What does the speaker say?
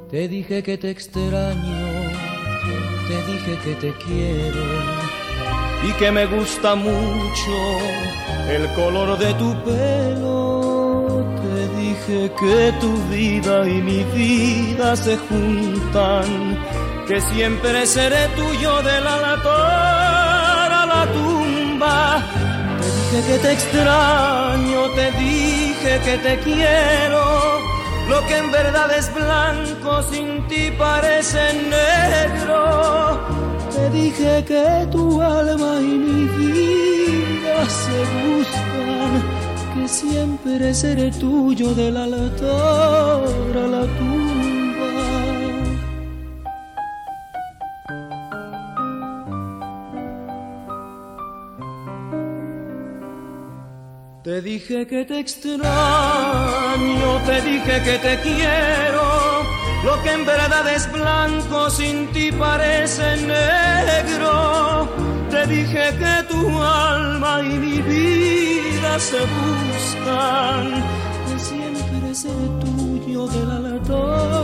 Te dije que te extraño, te dije que te quiero y que me gusta mucho el color de tu pelo. Te dije que tu vida y mi vida se juntan, que siempre seré tuyo del altar a la tumba. Te dije que te extraño, te dije que te quiero. Lo que en verdad es blanco sin ti parece negro. Te dije que tu alma y mi vida se buscan, que siempre seré tuyo del altar a la tumba. Te dije que te extraño, te dije que te quiero. Lo que en verdad es blanco sin ti parece negro. Te dije que tu alma y mi vida se buscan, que siempre seré tuyo del altar